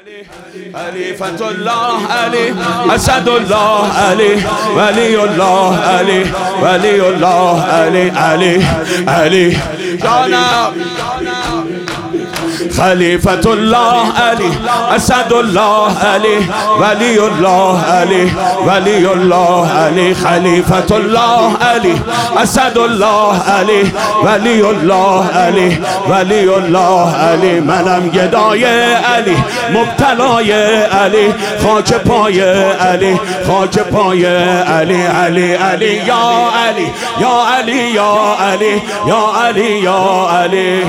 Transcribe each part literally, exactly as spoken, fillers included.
خلیفة الله علی اسد الله علی ولی الله علی ولی الله علی علی علی جانم خلیفة الله علی اسد الله علی ولی الله علی ولی الله علی خلیفة الله علی اسد الله علی ولی الله علی ولی الله علی منم گدای علی مبتلای علی خاک پای علی خاک پای علی علی علی یا علی یا علی یا علی یا علی یا علی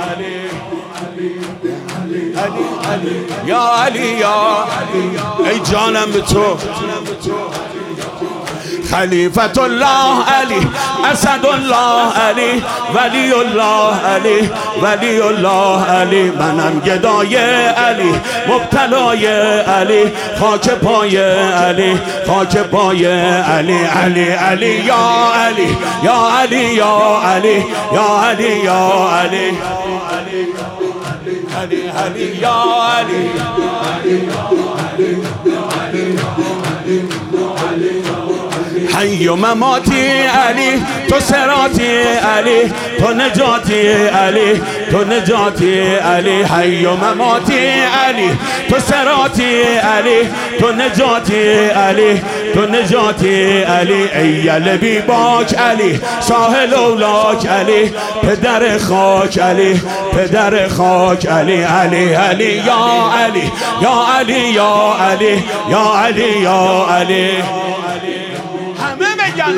یا علی یا ای جانم به تو خلیفة الله علی اسد الله علی ولی الله علی ولی الله علی منم گدای علی مبتلای علی خاک پای علی خاک پای علی علی علی یا علی یا علی یا علی یا علی یا علی علی علی یا علی حی و مماتی علی تو صراطی علی تو نجاتی علی تو نجاتی علی حی و مماتی علی تو صراطی علی تو نجاتی علی تو نجاتی علی ای لبی باک علی ساحل اولاک علی پدر خاک علی پدر خاک علی علی علی یا علی یا علی یا علی یا علی یا علی همه بگن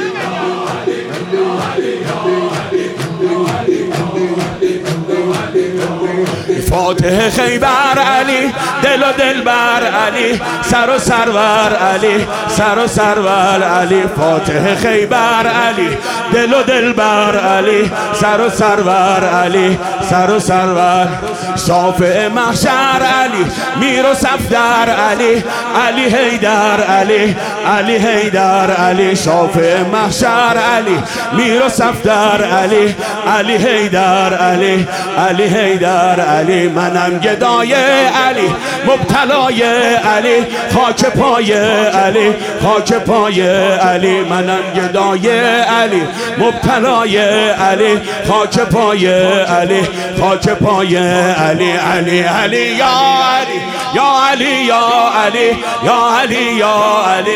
فاتح خیبر علی دل و دلبر علی سر و سرور علی سر و سرور علی فاتح خیبر علی دل و دلبر علی سر و سرور علی سر و سرور صافع محشر علی میر و صفدر علی علی حیدر علی علی حیدر علی صافع محشر علی میر و صفدر علی علی حیدر علی علی حیدر علی منم گدای علی مبتلای علی خاک پای علی خاک پای علی منم گدای علی مبتلای علی خاک پای علی خاک پای علی علی علی یا علی یا علی یا علی یا علی یا علی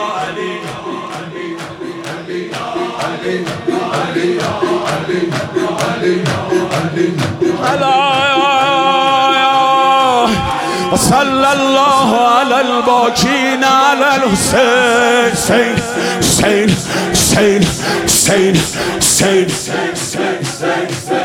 صلی الله علی الباکین علی الحسین سین سین سین سین سین